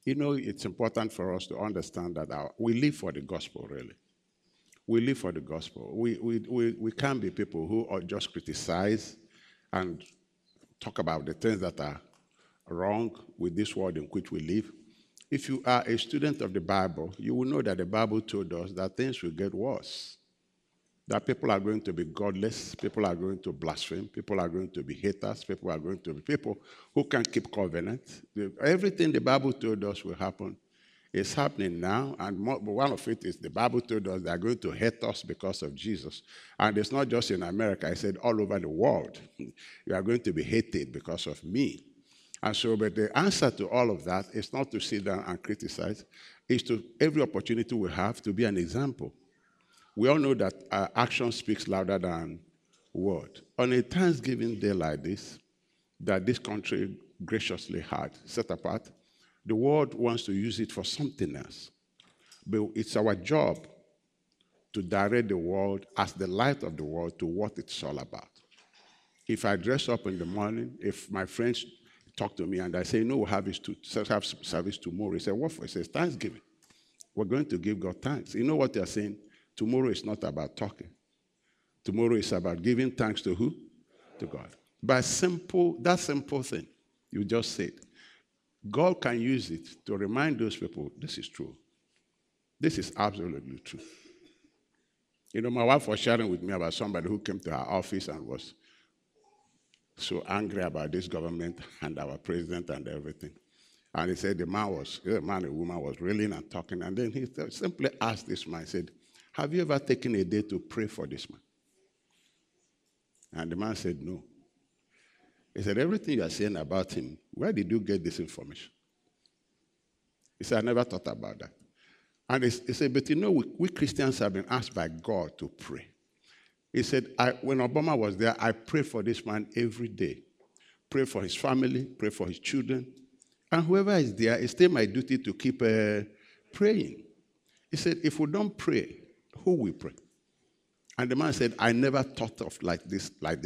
You know, it's important for us to understand that we live for the gospel, really. We live for the gospel. We can't be people who are just criticize and talk about the things that are wrong with this world in which we live. If you are a student of the Bible, you will know that the Bible told us that things will get worse. That people are going to be godless, people are going to blaspheme, people are going to be haters, people are going to be people who can't keep covenant. Everything the Bible told us will happen is happening now, and one of it is the Bible told us they are going to hate us because of Jesus. And it's not just in America, I said all over the world. You are going to be hated because of me. And so, but the answer to all of that is not to sit down and criticize, it's to every opportunity we have to be an example. We all know that action speaks louder than word. On a Thanksgiving day like this, that this country graciously had set apart, the world wants to use it for something else. But it's our job to direct the world as the light of the world to what it's all about. If I dress up in the morning, if my friends talk to me and I say, no, we'll have service tomorrow, he said, what for? He says, Thanksgiving. We're going to give God thanks. You know what they're saying? Tomorrow is not about talking. Tomorrow is about giving thanks to who? To God. By that simple thing, you just said, God can use it to remind those people, this is true. This is absolutely true. You know, my wife was sharing with me about somebody who came to her office and was so angry about this government and our president and everything. And he said the man and woman was railing and talking. And then he simply asked this man, he said, have you ever taken a day to pray for this man? And the man said, no. He said, everything you are saying about him, where did you get this information? He said, I never thought about that. And he said, but you know, we Christians have been asked by God to pray. He said, when Obama was there, I pray for this man every day. Pray for his family, pray for his children. And whoever is there, it's still my duty to keep praying. He said, if we don't pray, who will pray? And the man said, I never thought of like this.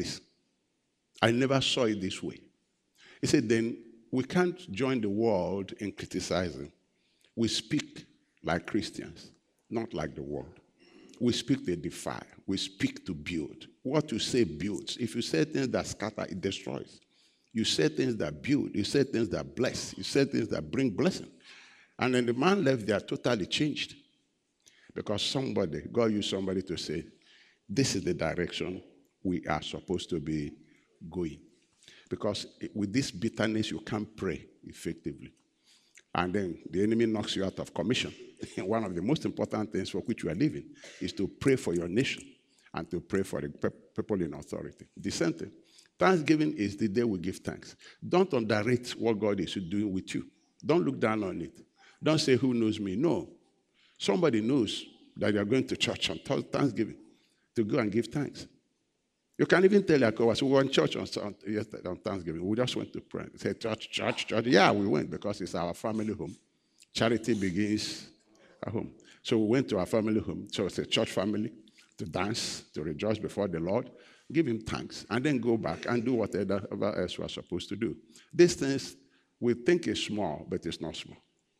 I never saw it this way. He said, then we can't join the world in criticizing. We speak like Christians, not like the world. We speak to edify. We speak to build. What you say builds. If you say things that scatter, it destroys. You say things that build. You say things that bless. You say things that bring blessing. And then the man left there totally changed. Because God used somebody to say, this is the direction we are supposed to be going. Because with this bitterness, you can't pray effectively. And then the enemy knocks you out of commission. One of the most important things for which you are living is to pray for your nation and to pray for the people in authority. The same thing. Thanksgiving is the day we give thanks. Don't underrate what God is doing with you. Don't look down on it. Don't say, who knows me? No. Somebody knows that you are going to church on Thanksgiving to go and give thanks. You can even tell your coworkers, we were in church on Thanksgiving. We just went to pray. They said, church. Yeah, we went because it's our family home. Charity begins at home. So we went to our family home. So it's a church family to dance, to rejoice before the Lord, give him thanks, and then go back and do whatever else we are supposed to do. These things we think is small, but it's not small.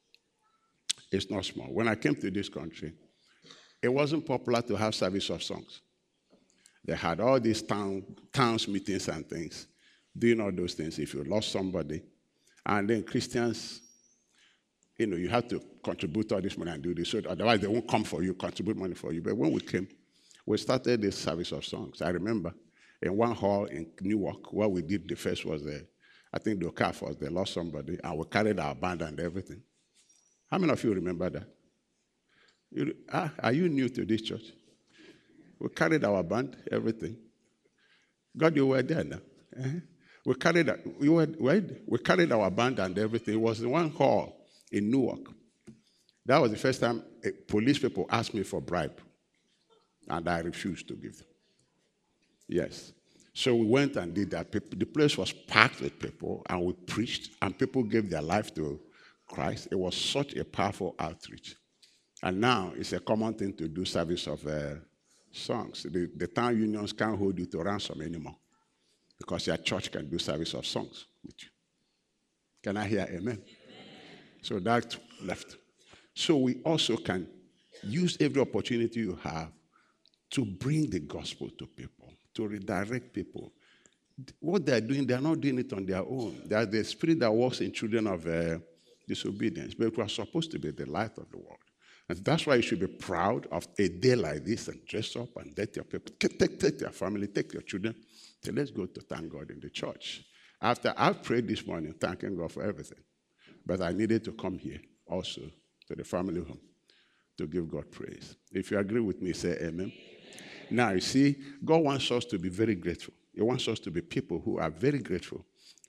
It's not small. When I came to this country, it wasn't popular to have service of songs. They had all these towns meetings and things, doing all those things if you lost somebody. And then Christians, you have to contribute all this money and do this, so otherwise they won't come for you, contribute money for you. But when we came, we started this service of songs. I remember in one hall in Newark, what we did the first was, I think the calf was, they lost somebody, and we carried our band and everything. How many of you remember that? Are you new to this church? We carried our band, everything. God, you were there now. Uh-huh. We carried our band and everything. It was in one hall in Newark. That was the first time police people asked me for bribe, and I refused to give them. Yes. So we went and did that. The place was packed with people, and we preached, and people gave their life to Christ. It was such a powerful outreach. And now it's a common thing to do service of songs. The town unions can't hold you to ransom anymore because your church can do service of songs with you. Can I hear amen? So that left. So we also can use every opportunity you have to bring the gospel to people, to redirect people. What they're doing, they're not doing it on their own. There's the spirit that works in children of disobedience, but we are supposed to be the light of the world. And that's why you should be proud of a day like this and dress up and let your people, take your family, take your children. So let's go to thank God in the church. After I've prayed this morning, thanking God for everything, but I needed to come here also to the family home to give God praise. If you agree with me, say amen. Now, you see, God wants us to be very grateful. He wants us to be people who are very grateful.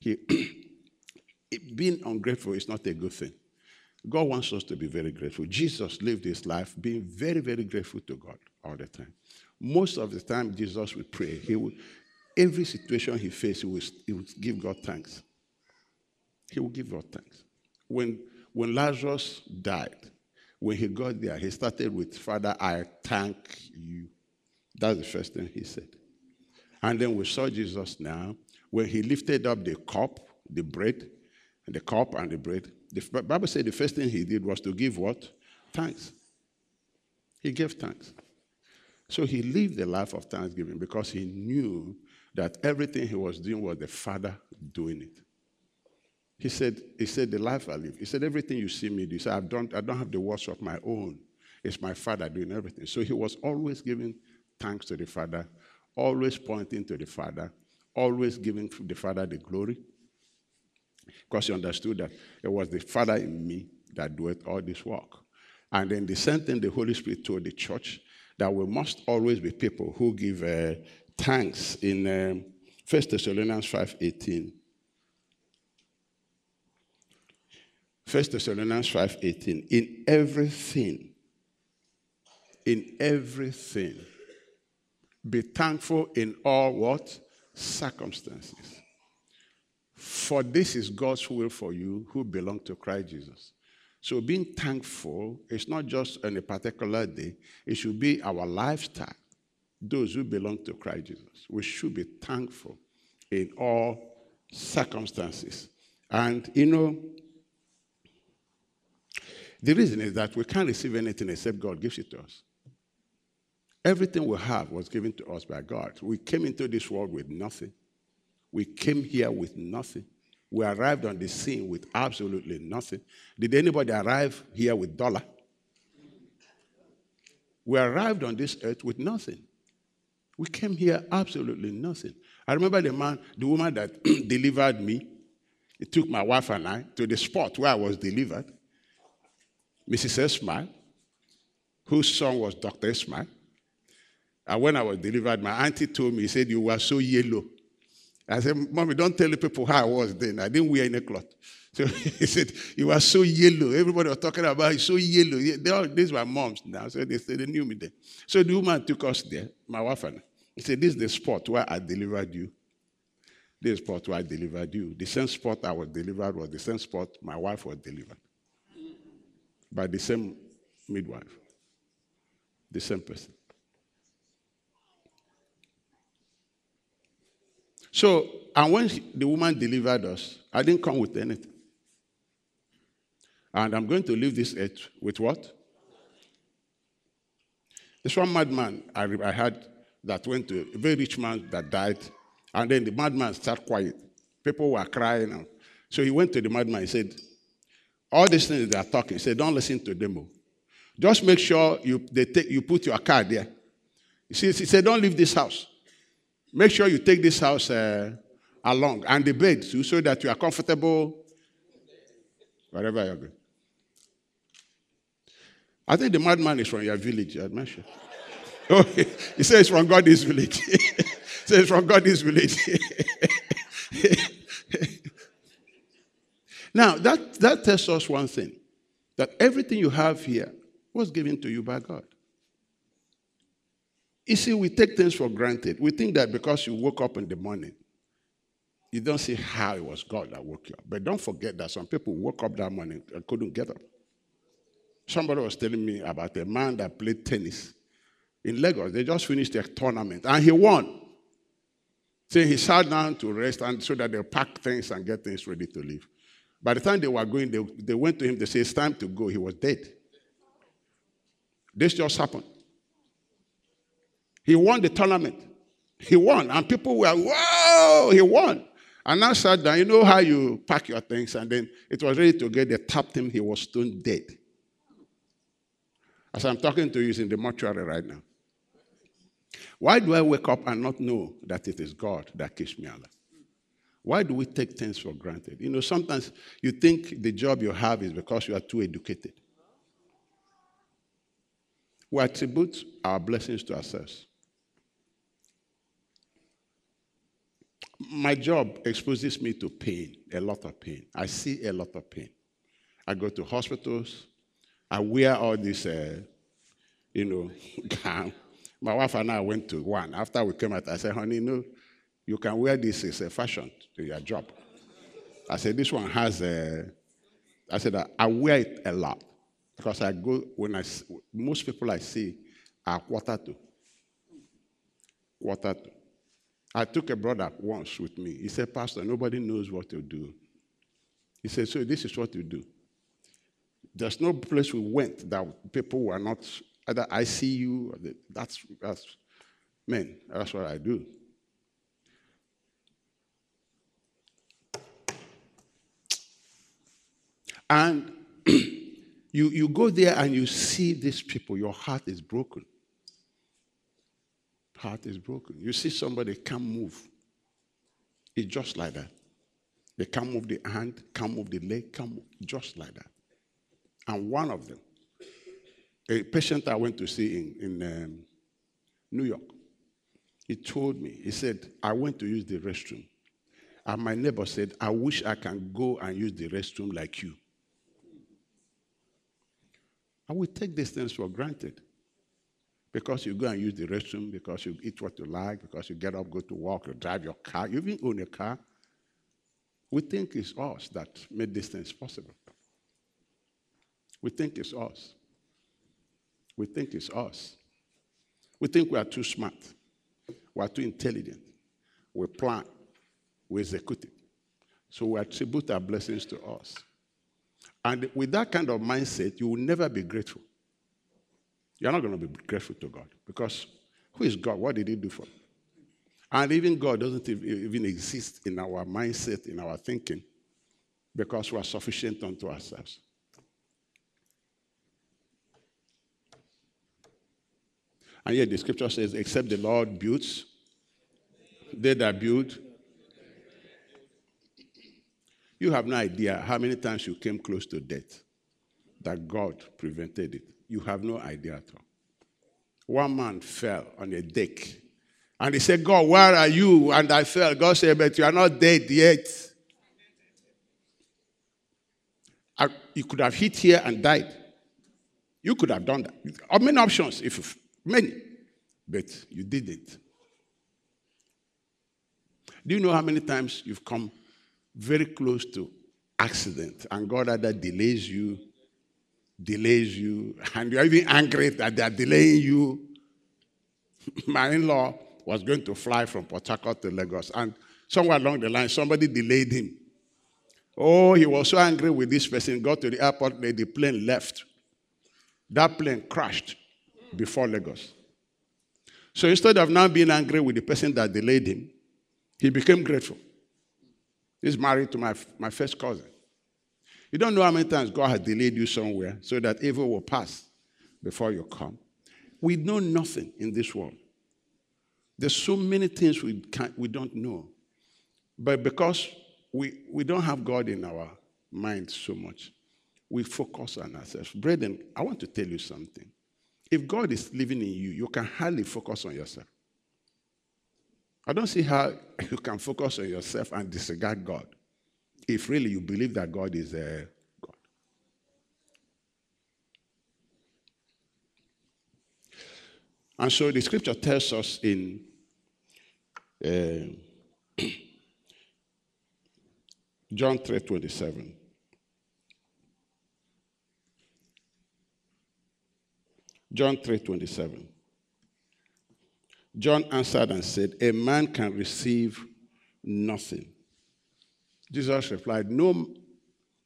Being ungrateful is not a good thing. God wants us to be very grateful. Jesus lived his life being very, very grateful to God all the time. Most of the time, Jesus would pray. Every situation he faced, he would give God thanks. He would give God thanks. When Lazarus died, when he got there, he started with, Father, I thank you. That's the first thing he said. And then we saw Jesus now, when he lifted up the cup, the bread, and the cup and the bread. The Bible said the first thing he did was to give what? Thanks. He gave thanks. So he lived the life of thanksgiving because he knew that everything he was doing was the Father doing it. He said, the life I live. He said, everything you see me do. He said, I don't have the words of my own. It's my Father doing everything. So he was always giving thanks to the Father, always pointing to the Father, always giving the Father the glory, because he understood that it was the Father in me that doeth all this work. And then the same thing the Holy Spirit told the church, that we must always be people who give thanks in 1 Thessalonians 5:18. 1 Thessalonians 5:18. In everything, be thankful in all what? Circumstances. For this is God's will for you who belong to Christ Jesus. So being thankful is not just on a particular day. It should be our lifestyle. Those who belong to Christ Jesus, we should be thankful in all circumstances. And, the reason is that we can't receive anything except God gives it to us. Everything we have was given to us by God. We came into this world with nothing. We came here with nothing. We arrived on the scene with absolutely nothing. Did anybody arrive here with $1? We arrived on this earth with nothing. We came here absolutely nothing. I remember the woman that delivered me. It took my wife and I to the spot where I was delivered. Mrs. Esmail, whose son was Dr. Esmail. And when I was delivered, my auntie told me, he said, you were so yellow. I said, Mommy, don't tell the people how I was then. I didn't wear any cloth. So he said, you were so yellow. Everybody was talking about you, so yellow. These were moms now, so they knew me then. So the woman took us there, my wife and I. He said, this is the spot where I delivered you. This is the spot where I delivered you. The same spot I was delivered was the same spot my wife was delivered. By the same midwife. The same person. So, and when the woman delivered us, I didn't come with anything. And I'm going to leave this earth with what? This one madman I had that went to a very rich man that died, and then the madman sat quiet. People were crying. And so he went to the madman and said, all these things they are talking, he said, don't listen to them. Just make sure you put your car there. He said, don't leave this house. Make sure you take this house along, and the bed too, so that you are comfortable wherever you're going. I think the madman is from your village, I'm not sure. Oh, he says it's from God's village. He says it's from God's village. Now, that tells us one thing, that everything you have here was given to you by God. You see, we take things for granted. We think that because you woke up in the morning, you don't see how it was God that woke you up. But don't forget that some people woke up that morning and couldn't get up. Somebody was telling me about a man that played tennis in Lagos. They just finished their tournament, and he won. So he sat down to rest and so that they'll pack things and get things ready to leave. By the time they were going, they went to him, they said, it's time to go. He was dead. This just happened. He won the tournament. He won. And people were, whoa, he won. And now sat down. You know how you pack your things, and then it was ready to get, they tapped him, he was stone dead. As I'm talking to you, he's in the mortuary right now. Why do I wake up and not know that it is God that keeps me alive? Why do we take things for granted? You know, sometimes you think the job you have is because you are too educated. We attribute our blessings to ourselves. My job exposes me to pain, a lot of pain. I see a lot of pain. I go to hospitals. I wear all this, gown. My wife and I went to one. After we came out, I said, honey, no, you can wear this as a fashion to your job. I said, this one has I said, I wear it a lot. Because I go, most people I see are quarter to. I took a brother once with me. He said, Pastor, nobody knows what to do. He said, so this is what you do. There's no place we went that people were not, either ICU, or that's what I do. And you go there and you see these people, your heart is broken. Heart is broken. You see somebody can't move. It's just like that. They can't move the hand, can't move the leg, can't move, just like that. And one of them, a patient I went to see in New York, he told me, he said, I went to use the restroom. And my neighbor said, I wish I can go and use the restroom like you. And we take these things for granted. Because you go and use the restroom, because you eat what you like, because you get up, go to work, you drive your car, you even own a car. We think it's us that made these things possible. We think it's us. We think it's us. We think we are too smart. We are too intelligent. We plan. We execute it. So we attribute our blessings to us. And with that kind of mindset, you will never be grateful. You're not going to be grateful to God. Because who is God? What did he do for you? And even God doesn't even exist in our mindset, in our thinking, because we are sufficient unto ourselves. And yet the scripture says, except the Lord builds, they that build. You have no idea how many times you came close to death, that God prevented it. You have no idea at all. One man fell on a deck. And he said, God, where are you? And I fell. God said, but you are not dead yet. You could have hit here and died. You could have done that. Many options, many. But you didn't. Do you know how many times you've come very close to accident and God either delays you, and you're even angry that they're delaying you? My in-law was going to fly from Port Harcourt to Lagos, and somewhere along the line, somebody delayed him. Oh, he was so angry with this person, got to the airport, the plane left. That plane crashed before Lagos. So instead of now being angry with the person that delayed him, he became grateful. He's married to my first cousin. You don't know how many times God has delayed you somewhere so that evil will pass before you come. We know nothing in this world. There's so many things we don't know. But because we don't have God in our mind so much, we focus on ourselves. Brethren, I want to tell you something. If God is living in you, you can hardly focus on yourself. I don't see how you can focus on yourself and disregard God if really you believe that God is God. And so the scripture tells us in John 3:27. John 3:27. John answered and said, a man can receive nothing. Jesus replied, no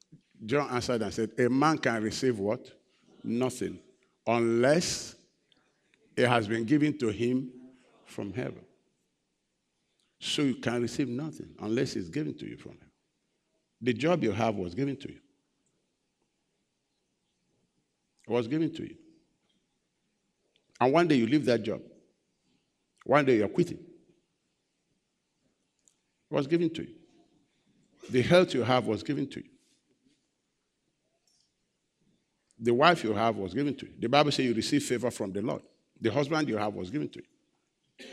John answered and said, a man can receive what? Nothing. Unless it has been given to him from heaven. So you can receive nothing unless it's given to you from heaven. The job you have was given to you. It was given to you. And one day you leave that job. One day you're quitting. It was given to you. The health you have was given to you. The wife you have was given to you. The Bible says you receive favor from the Lord. The husband you have was given to you.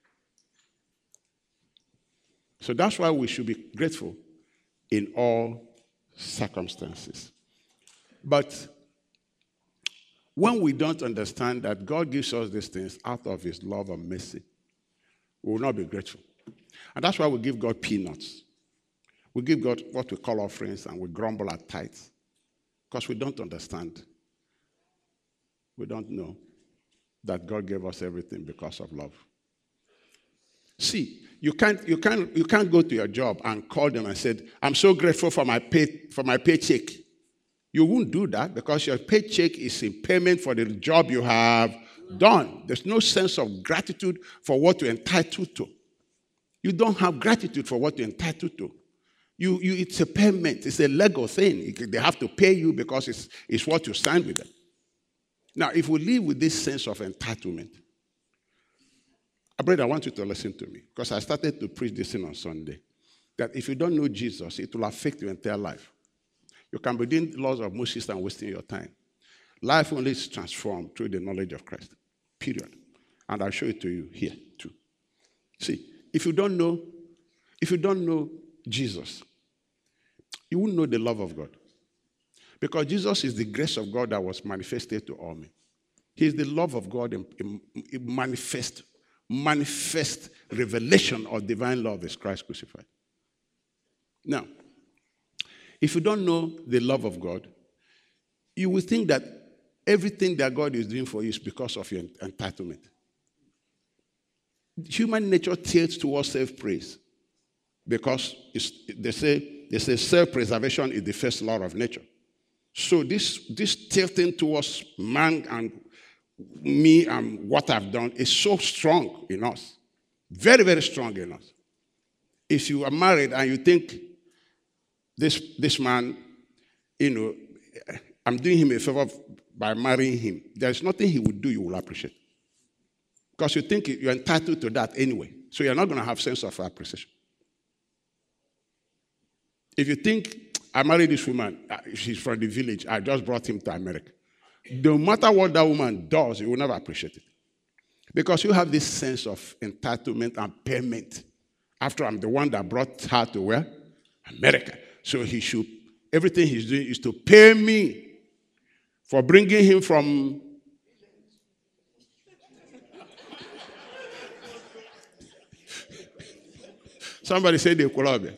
So that's why we should be grateful in all circumstances. But when we don't understand that God gives us these things out of his love and mercy, we will not be grateful. And that's why we give God peanuts. We give God what we call offerings and we grumble at tithes. Because we don't understand. We don't know that God gave us everything because of love. See, you can't go to your job and call them and say, I'm so grateful for my paycheck. You won't do that because your paycheck is in payment for the job you have done. There's no sense of gratitude for what you're entitled to. You don't have gratitude for what you're entitled to. It's a payment. It's a legal thing. They have to pay you because it's what you signed with them. Now, if we live with this sense of entitlement, brother, I want you to listen to me because I started to preach this thing on Sunday, that if you don't know Jesus, it will affect your entire life. You can be doing the laws of Moses and wasting your time. Life only is transformed through the knowledge of Christ, period. And I'll show it to you here, too. See, if you don't know Jesus, you won't know the love of God. Because Jesus is the grace of God that was manifested to all men. He is the love of God in manifest revelation of divine love is Christ crucified. Now, if you don't know the love of God, you will think that everything that God is doing for you is because of your entitlement. Human nature tilts towards self-praise because they say self-preservation is the first law of nature. So this tilting towards man and me and what I've done is so strong in us. Very, very strong in us. If you are married and you think this man, I'm doing him a favor by marrying him, there's nothing he would do you will appreciate. Because you think you're entitled to that anyway. So you're not going to have sense of appreciation. If you think, I married this woman, she's from the village, I just brought him to America. No matter what that woman does, you will never appreciate it. Because you have this sense of entitlement and payment. After I'm the one that brought her to where? America. So everything he's doing is to pay me for bringing him from... Somebody said the Colombia.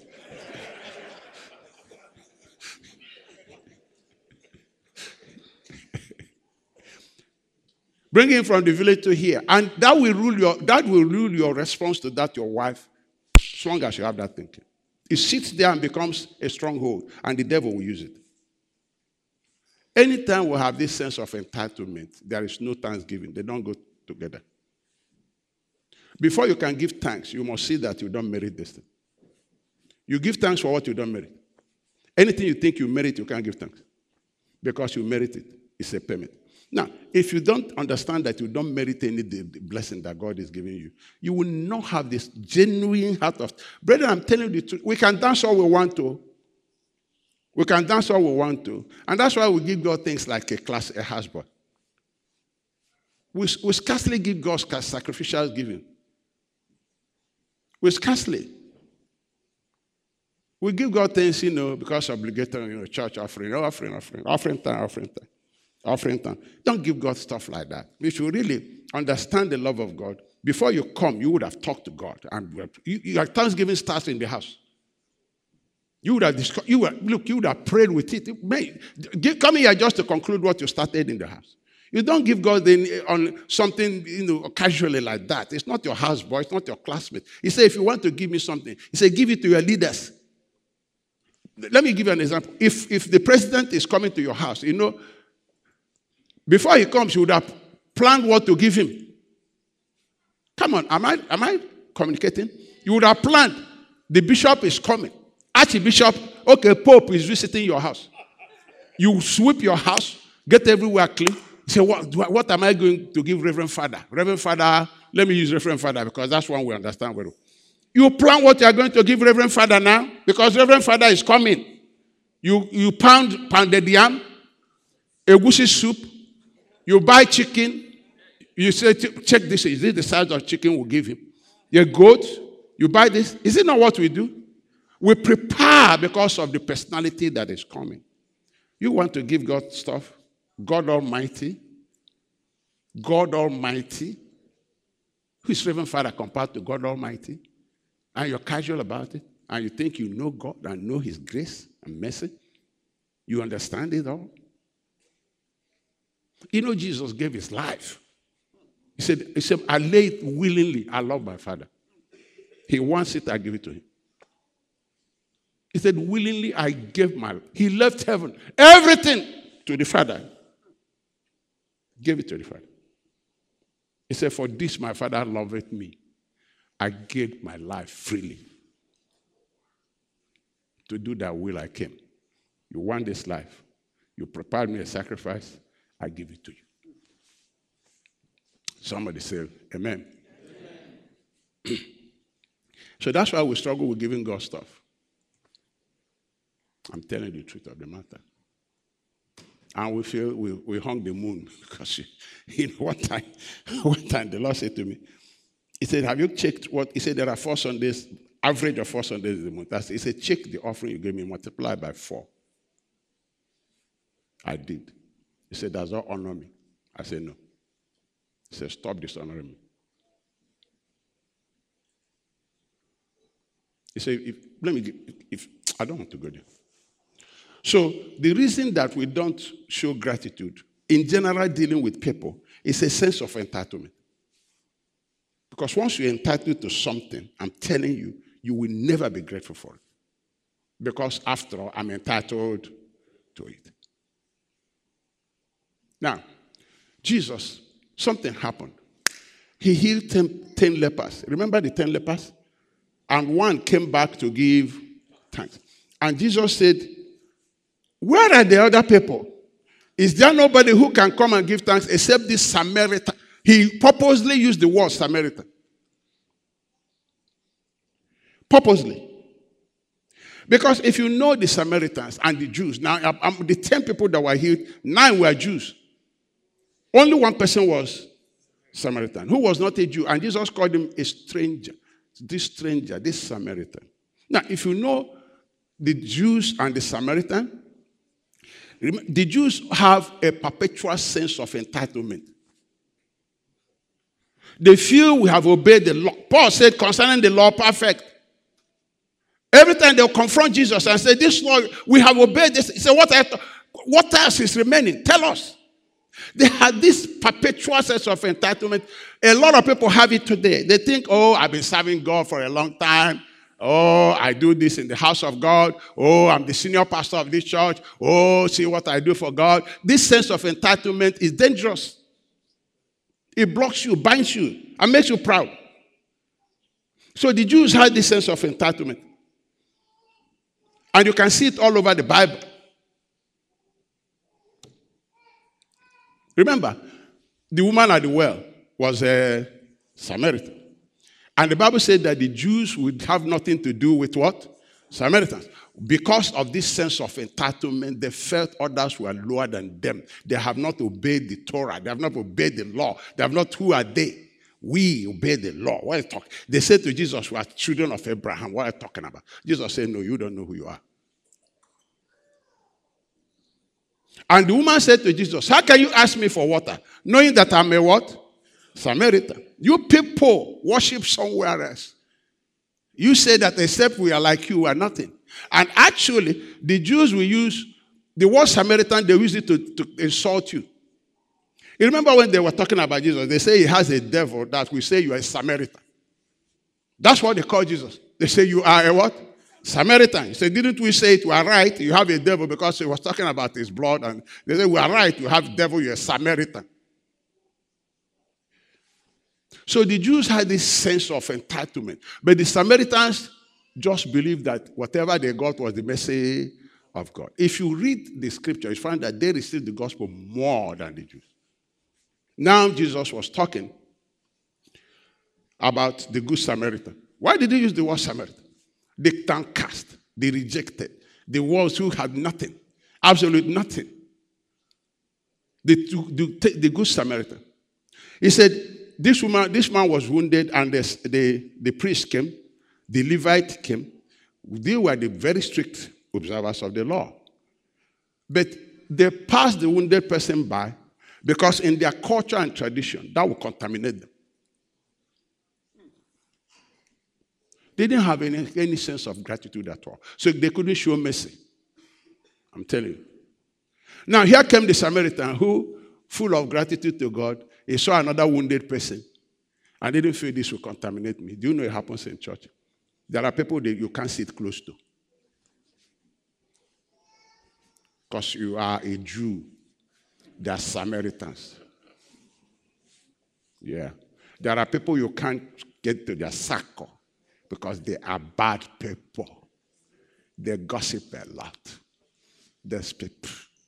Bring him from the village to here. And that will rule your response to that, your wife, as long as you have that thinking. It sits there and becomes a stronghold, and the devil will use it. Anytime we have this sense of entitlement, there is no thanksgiving. They don't go together. Before you can give thanks, you must see that you don't merit this thing. You give thanks for what you don't merit. Anything you think you merit, you can't give thanks. Because you merit it. It's a payment. Now, if you don't understand that you don't merit any the blessing that God is giving you, you will not have this genuine heart of... Brother, I'm telling you the truth. We can dance all we want to. We can dance all we want to. And that's why we give God things like a husband. We scarcely give God sacrificial giving. We scarcely. We give God things, because obligatory, church offering time. Don't give God stuff like that. If you really understand the love of God, before you come, you would have talked to God. And your Thanksgiving starts in the house. You would have prayed with it. Come here just to conclude what you started in the house. You don't give God on something, casually like that. It's not your houseboy. It's not your classmate. He said, if you want to give me something, he said, give it to your leaders. Let me give you an example. If the president is coming to your house, before he comes, you would have planned what to give him. Come on, am I communicating? You would have planned. The bishop is coming. Archbishop, okay, Pope is visiting your house. You sweep your house, get everywhere clean. Say, what am I going to give Reverend Father? Reverend Father, let me use Reverend Father because that's one we understand well. You plan what you are going to give Reverend Father now because Reverend Father is coming. You pounded yam, egusi soup, you buy chicken. You say, check this. Is this the size of chicken we'll give him? Your goat, you buy this. Is it not what we do? We prepare because of the personality that is coming. You want to give God stuff? God Almighty. God Almighty. Who is Reverend Father compared to God Almighty? And you're casual about it. And you think you know God and know His grace and mercy. You understand it all. Jesus gave His life. He said, I lay it willingly. I love my Father. He wants it, I give it to him. He said, willingly I gave my life. He left heaven, everything to the Father. Gave it to the Father. He said, for this my Father loveth me. I gave my life freely. To do that will I came. You want this life. You prepared me a sacrifice. I give it to you. Somebody say, amen. Amen. So that's why we struggle with giving God stuff. I'm telling you the truth of the matter. And we feel we hung the moon because one time the Lord said to me, He said, have you checked what? He said, there are 4 Sundays, average of 4 Sundays in the month. He said, check the offering you gave me, multiply by 4. I did. He said, does that honor me? I said, no. He said, stop dishonoring me. He said, I don't want to go there. So the reason that we don't show gratitude, in general dealing with people, is a sense of entitlement. Because once you're entitled to something, I'm telling you, you will never be grateful for it. Because after all, I'm entitled to it. Now, Jesus, something happened. He healed 10 lepers. Remember the 10 lepers? And one came back to give thanks. And Jesus said, where are the other people? Is there nobody who can come and give thanks except this Samaritan? He purposely used the word Samaritan. Purposely. Because if you know the Samaritans and the Jews, now the 10 people that were healed, 9 were Jews. Only one person was Samaritan, who was not a Jew. And Jesus called him a stranger. This Samaritan. Now, if you know the Jews and the Samaritan, the Jews have a perpetual sense of entitlement. They feel we have obeyed the law. Paul said concerning the law, perfect. Every time they'll confront Jesus and say, this law, we have obeyed this. He said, what else is remaining? Tell us. They had this perpetual sense of entitlement. A lot of people have it today. They think, oh, I've been serving God for a long time. Oh, I do this in the house of God. Oh, I'm the senior pastor of this church. Oh, see what I do for God. This sense of entitlement is dangerous. It blocks you, binds you, and makes you proud. So the Jews had this sense of entitlement. And you can see it all over the Bible. Remember, the woman at the well was a Samaritan. And the Bible said that the Jews would have nothing to do with what? Samaritans. Because of this sense of entitlement, they felt others were lower than them. They have not obeyed the Torah. They have not obeyed the law. They have not, who are they? We obey the law. What are you talking? They said to Jesus, we are children of Abraham. What are you talking about? Jesus said, no, you don't know who you are. And the woman said to Jesus, how can you ask me for water, knowing that I'm a what? Samaritan. You people worship somewhere else. You say that except we are like you, we are nothing. And actually, the Jews will use the word Samaritan, they use it to insult you. You remember when they were talking about Jesus, they say he has a devil that will say you are a Samaritan. That's what they call Jesus. They say you are a what? Samaritan. He said, didn't we say it? We are right. You have a devil, because he was talking about his blood. And they said, we are right. You have devil. You're a Samaritan. So the Jews had this sense of entitlement. But the Samaritans just believed that whatever they got was the message of God. If you read the scripture, you find that they received the gospel more than the Jews. Now Jesus was talking about the good Samaritan. Why did he use the word Samaritan? The downcast, the rejected, the ones who had nothing, absolute nothing. The good Samaritan. He said, this man was wounded, and the priest came, the Levite came. They were the very strict observers of the law. But they passed the wounded person by, because in their culture and tradition, that would contaminate them. They didn't have any sense of gratitude at all. So they couldn't show mercy. I'm telling you. Now, here came the Samaritan who, full of gratitude to God, he saw another wounded person and didn't feel this will contaminate me. Do you know it happens in church? There are people that you can't sit close to because you are a Jew. They are Samaritans. Yeah. There are people you can't get to their circle because they are bad people. They gossip a lot. They speak.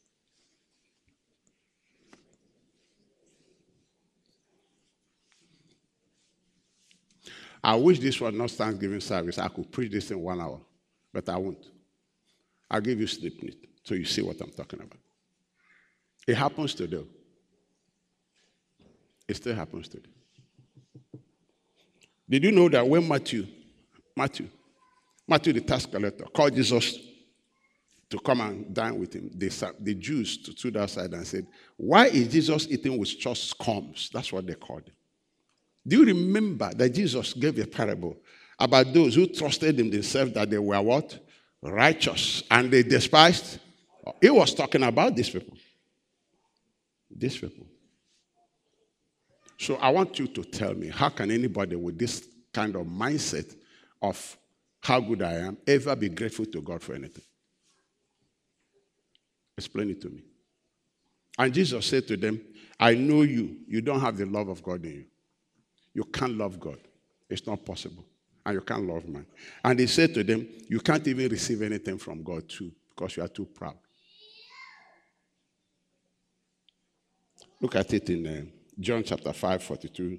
I wish this was not Thanksgiving service. I could preach this in 1 hour, but I won't. I'll give you snippet so you see what I'm talking about. It happens today. It still happens today. Did you know that when Matthew, the tax collector, called Jesus to come and dine with him, the Jews stood outside and said, why is Jesus eating with church scums? That's what they called him. Do you remember that Jesus gave a parable about those who trusted in themselves that they were what? Righteous. And they despised? He was talking about these people. These people. So I want you to tell me, how can anybody with this kind of mindset of how good I am ever be grateful to God for anything? Explain it to me. And Jesus said to them, I know you. You don't have the love of God in you. You can't love God. It's not possible. And you can't love man. And he said to them, you can't even receive anything from God too, because you are too proud. Look at it in John chapter 5, 42.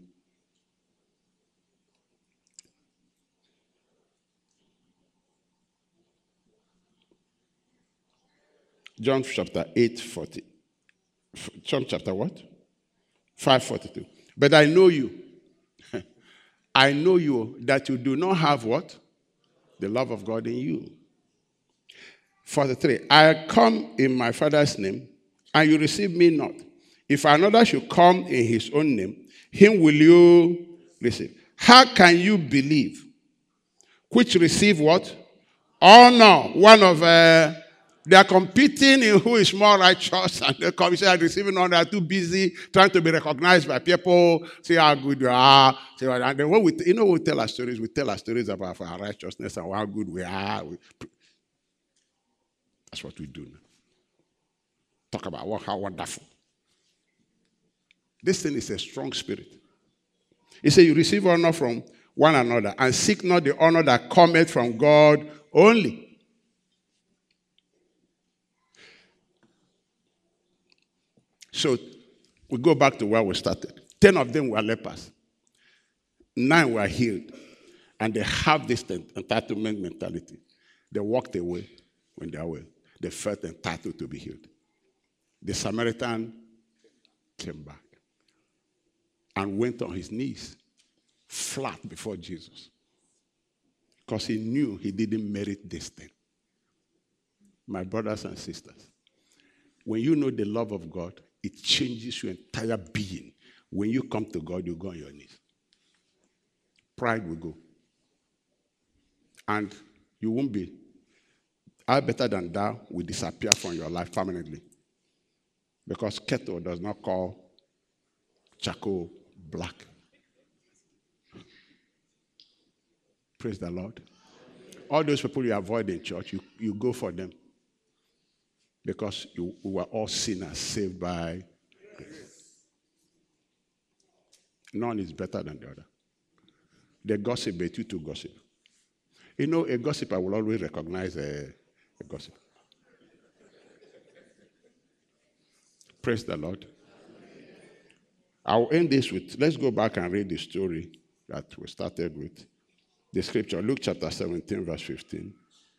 John chapter 8, 40. John chapter what? 5:42. But I know you. I know you that you do not have what? The love of God in you. 43. I come in my Father's name, and you receive me not. If another should come in his own name, him will you receive. How can you believe? Which receive what? Honor. One of they are competing in who is more righteous, and the commission are receiving honor. They are too busy trying to be recognized by people. See how good you are. And then when we tell our stories. We tell our stories about our righteousness and how good we are. That's what we do now. Talk about how wonderful. This thing is a strong spirit. He said, you receive honor from one another, and seek not the honor that cometh from God only. So we go back to where we started. 10 of them were lepers. 9 were healed. And they have this entitlement mentality. They walked away when they are well. They felt entitled to be healed. The Samaritan came back and went on his knees, flat before Jesus. Because he knew he didn't merit this thing. My brothers and sisters, when you know the love of God, it changes your entire being. When you come to God, you go on your knees. Pride will go. And you won't be. I better than thou will disappear from your life permanently. Because kettle does not call charcoal black. Praise the Lord. all those people you avoid in church, you go for them. Because we were all sinners saved by grace. None is better than the other. They gossip, but you too gossip. You know, a gossiper will always recognize a gossip. Praise the Lord. I'll end this with, let's go back and read the story that we started with. The scripture, Luke chapter 17, verse 15.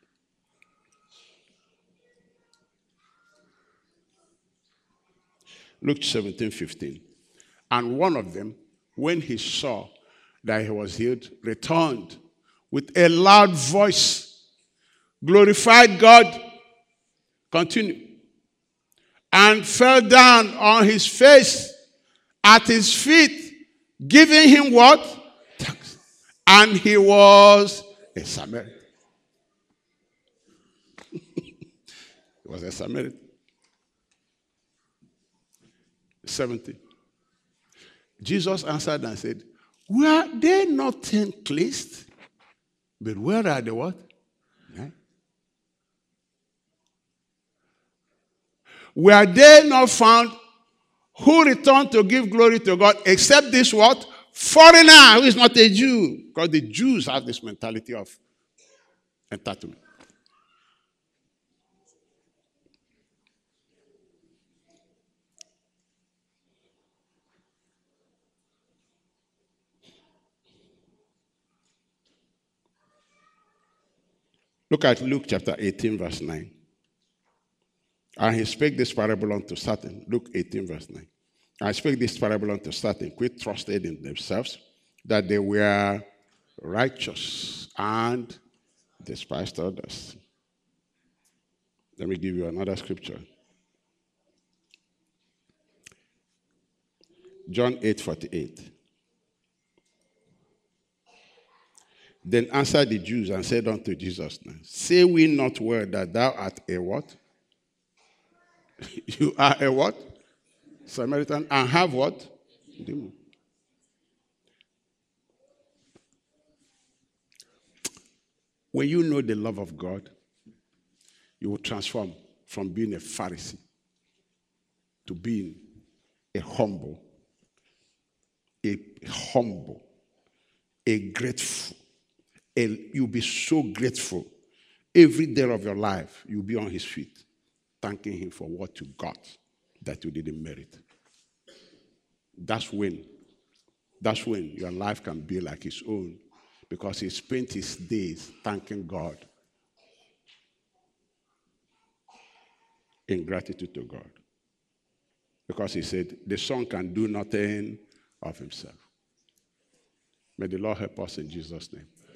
Luke 17, 15. And one of them, when he saw that he was healed, returned with a loud voice, glorified God, continue, and fell down on his face at his feet, giving him what? Thanks. And he was a Samaritan. He was a Samaritan. 70. Jesus answered and said, were they not 10 cleansed? But where are the what? 9? Were they not found who returned to give glory to God except this what? Foreigner who is not a Jew. Because the Jews have this mentality of entitlement. Look at Luke chapter 18, verse 9. And he spake this parable unto certain. Luke 18, verse 9. I spake this parable unto certain, which trusted in themselves that they were righteous and despised others. Let me give you another scripture. John 8:48. Then answered the Jews and said unto Jesus, say we not well that thou art a what? You are a what? Samaritan, and have what? Demon. When you know the love of God, you will transform from being a Pharisee to being a humble, a grateful. You'll be so grateful. Every day of your life, you'll be on his feet, thanking him for what you got that you didn't merit. That's when your life can be like his own, because he spent his days thanking God in gratitude to God. Because he said, the son can do nothing of himself. May the Lord help us in Jesus' name.